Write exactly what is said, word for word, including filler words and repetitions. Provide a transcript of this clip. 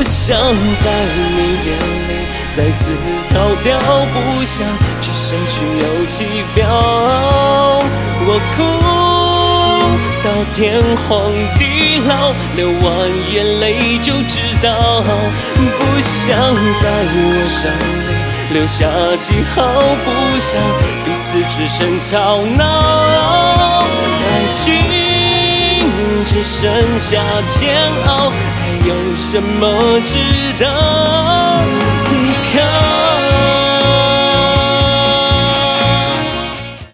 不想在你眼里再次逃掉，不想只剩虚有其表。我哭到天荒地老，流完眼泪就知道，不想在我伤里留下记号，不想彼此只剩吵闹。爱情只剩下煎熬，还有什么值得？